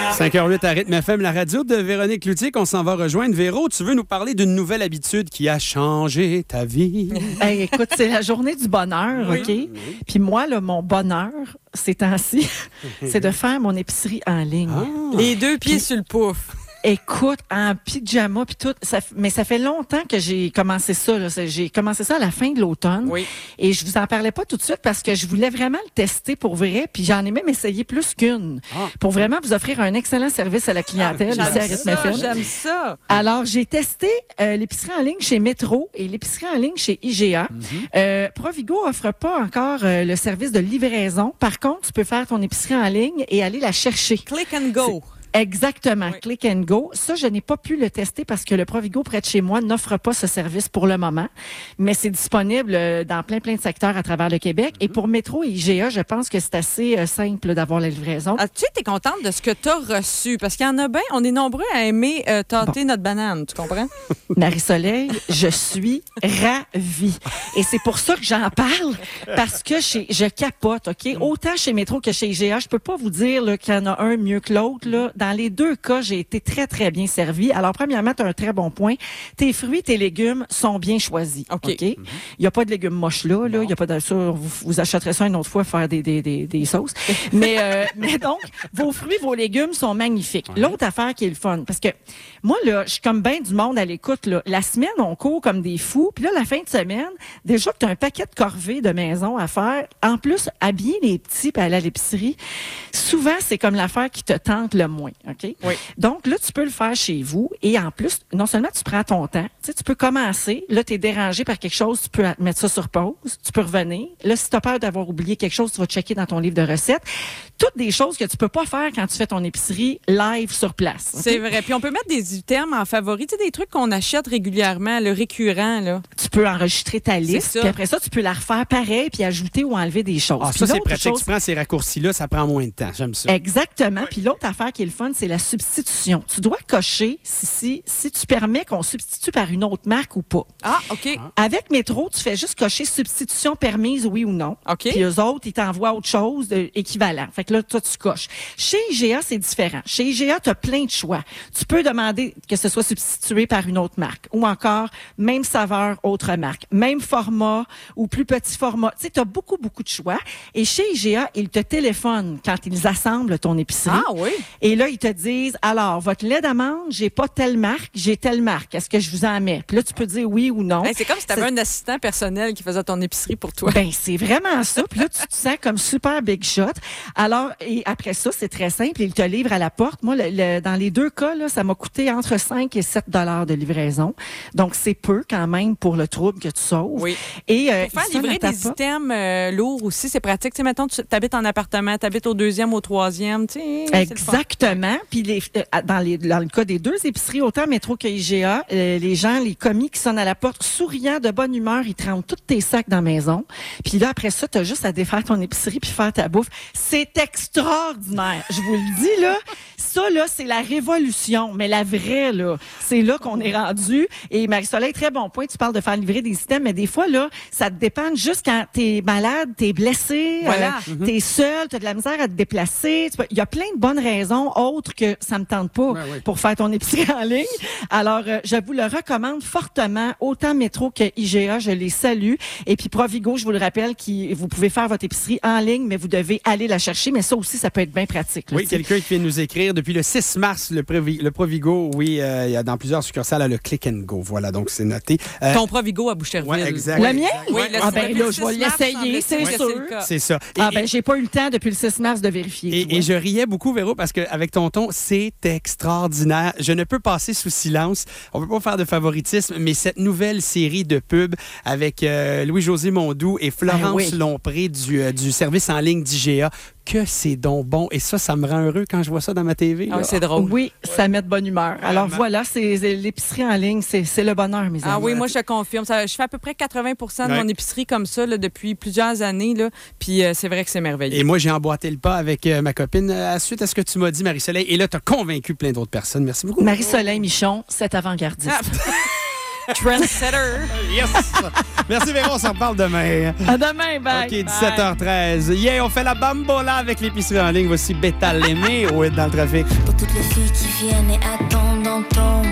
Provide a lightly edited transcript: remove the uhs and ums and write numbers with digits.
5h08 à Rythme FM, la radio de Véronique Cloutier, qu'on s'en va rejoindre. Véro, tu veux nous parler d'une nouvelle habitude qui a changé ta vie? Hey, écoute, c'est la journée du bonheur, Oui. OK? Oui. Puis moi, là, mon bonheur, ces temps-ci, c'est de faire mon épicerie en ligne. Ah. Les deux pieds sur le pouf. Écoute, en pyjama puis tout, mais ça fait longtemps que j'ai commencé ça. Là. J'ai commencé ça à la fin de l'automne. Oui. Et je vous en parlais pas tout de suite parce que je voulais vraiment le tester pour vrai. Puis j'en ai même essayé plus qu'une. Ah. Pour vraiment vous offrir un excellent service à la clientèle ici à Rythme FM. J'aime ça. Alors, j'ai testé l'épicerie en ligne chez Métro et l'épicerie en ligne chez IGA. Provigo offre pas encore le service de livraison. Par contre, tu peux faire ton épicerie en ligne et aller la chercher. Click and go. Exactement, Oui. Click and Go. Ça, je n'ai pas pu le tester parce que le Provigo près de chez moi n'offre pas ce service pour le moment, mais c'est disponible dans plein de secteurs à travers le Québec. Et pour Métro et IGA, je pense que c'est assez simple d'avoir la livraison. Ah, tu sais, t'es contente de ce que t'as reçu parce qu'il y en a bien, on est nombreux à aimer tâter notre banane, tu comprends? Marie-Soleil, je suis ravie. Et c'est pour ça que j'en parle, parce que je capote, OK? Autant chez Métro que chez IGA, je peux pas vous dire là, qu'il y en a un mieux que l'autre. Là. Dans les deux cas, j'ai été très, très bien servie. Alors, premièrement, tu as un très bon point. Tes fruits, tes légumes sont bien choisis. OK. Il n'y a pas de légumes moches là. Il y a pas de ça. Vous achèterez ça une autre fois faire des sauces. mais donc, vos fruits, vos légumes sont magnifiques. Ouais. L'autre affaire qui est le fun, parce que moi, là, je suis comme bien du monde à l'écoute. Là. La semaine, on court comme des fous. Puis là, la fin de semaine, déjà que tu as un paquet de corvées de maison à faire. En plus, habiller les petits puis aller à l'épicerie, souvent, c'est comme l'affaire qui te tente le moins. OK? Oui. Donc, là, tu peux le faire chez vous. Et en plus, non seulement tu prends ton temps, tu sais, tu peux commencer. Là, tu es dérangé par quelque chose, tu peux mettre ça sur pause. Tu peux revenir. Là, si tu as peur d'avoir oublié quelque chose, tu vas checker dans ton livre de recettes. Toutes des choses que tu peux pas faire quand tu fais ton épicerie live sur place. OK? C'est vrai. Puis on peut mettre des items en favori, tu sais, des trucs qu'on achète régulièrement, le récurrent, là. Tu peux enregistrer ta liste. ça. Puis après ça, tu peux la refaire pareil puis ajouter ou enlever des choses. Ah, Puis ça, c'est l'autre pratique. chose- Tu prends ces raccourcis-là, ça prend moins de temps. J'aime ça. Exactement. Puis l'autre affaire qui est le fun, c'est la substitution. Tu dois cocher si tu permets qu'on substitue par une autre marque ou pas. Ah, OK. Avec Métro, tu fais juste cocher substitution permise, oui ou non. OK. Puis eux autres, ils t'envoient autre chose équivalent. Fait que là, toi, tu coches. Chez IGA, c'est différent. Chez IGA, tu as plein de choix. Tu peux demander que ce soit substitué par une autre marque ou encore même saveur, autre marque, même format ou plus petit format. Tu sais, tu as beaucoup de choix. Et chez IGA, ils te téléphonent quand ils assemblent ton épicerie. Ah oui. Et là, ils te disent, alors, votre lait d'amande, j'ai pas telle marque, j'ai telle marque. Est-ce que je vous en mets? Puis là, tu peux dire oui ou non. Hey, c'est comme si tu avais un assistant personnel qui faisait ton épicerie pour toi. Ben, c'est vraiment ça. Puis là, tu te sens comme super big shot. Alors, et après ça, c'est très simple. Ils te livrent à la porte. Moi, dans les deux cas, là, ça m'a coûté entre 5 et 7 $ de livraison. Donc, c'est peu quand même pour le trouble que tu sauves. Oui. Et, Pour faire ils sonnent livrer à ta des porte. items lourds aussi, c'est pratique. Tu sais, mettons, tu habites en appartement, tu habites au deuxième, au troisième, tu sais. c'est le fun. Exactement. Puis dans le cas des deux épiceries, autant Métro que IGA, les gens, les commis qui sonnent à la porte, souriants, de bonne humeur, ils te rendent tous tes sacs dans la maison. Puis là, après ça, tu as juste à défaire ton épicerie puis faire ta bouffe. C'est extraordinaire. Je vous le dis, là. Ça, là, c'est la révolution. Mais la vraie, là, c'est là qu'on est rendu. Et Marie-Soleil, très bon point. Tu parles de faire livrer des items, mais des fois, là, ça te dépend juste quand t'es malade, t'es blessé, Voilà. t'es seul, t'as de la misère à te déplacer. Il y a plein de bonnes raisons autres que ça me tente pas Ouais. pour faire ton épicerie en ligne. Alors, je vous le recommande fortement. Autant Métro que IGA, je les salue. Et puis Provigo, je vous le rappelle, vous pouvez faire votre épicerie en ligne, mais vous devez aller la chercher. Mais ça aussi, ça peut être bien pratique. Là, Oui, tu sais. quelqu'un qui vient nous écrire depuis le 6 mars, le Provigo, oui, il y a dans plusieurs succursales à le Click and Go. Voilà, donc c'est noté. Ton Provigo à Boucherville. Ouais, exact. Le mien? Oui, Ah ben depuis là, le je vais 6 mars, l'essayer, c'est semble-t-il que sûr. c'est le cas. C'est ça. Ah ben, j'ai pas eu le temps depuis le 6 mars de vérifier. tu Et vois. je riais beaucoup, Véro, parce qu'avec ton ton, c'est extraordinaire. Je ne peux passer sous silence. On ne peut pas faire de favoritisme, mais cette nouvelle série de pubs avec Louis-José Mondoux et Florence oui. Lompré du service en ligne d'IGA, que c'est donc bon. Et ça me rend heureux quand je vois ça dans ma TV. Ah, là. c'est drôle. Oui, ça met de bonne humeur. Alors Vraiment. voilà, c'est l'épicerie en ligne, c'est le bonheur, mes amis. Ah oui, moi, je te confirme. Je fais à peu près 80 de Ouais. mon épicerie comme ça là, depuis plusieurs années. Là, puis c'est vrai que c'est merveilleux. Et moi, j'ai emboîté le pas avec ma copine suite à ce que tu m'as dit, Marie-Soleil. Et là, tu as convaincu plein d'autres personnes. Merci beaucoup. Marie-Soleil Michon, cet avant-gardiste. Ah. Trendsetter. Yes! Merci, Véro. On s'en reparle demain. À demain, bye. OK, 17h13. Yeah, on fait la bambola avec l'épicerie en ligne. Voici Bétal Aimé au Hit dans le trafic. Pour toutes les filles qui viennent et attendent dans ton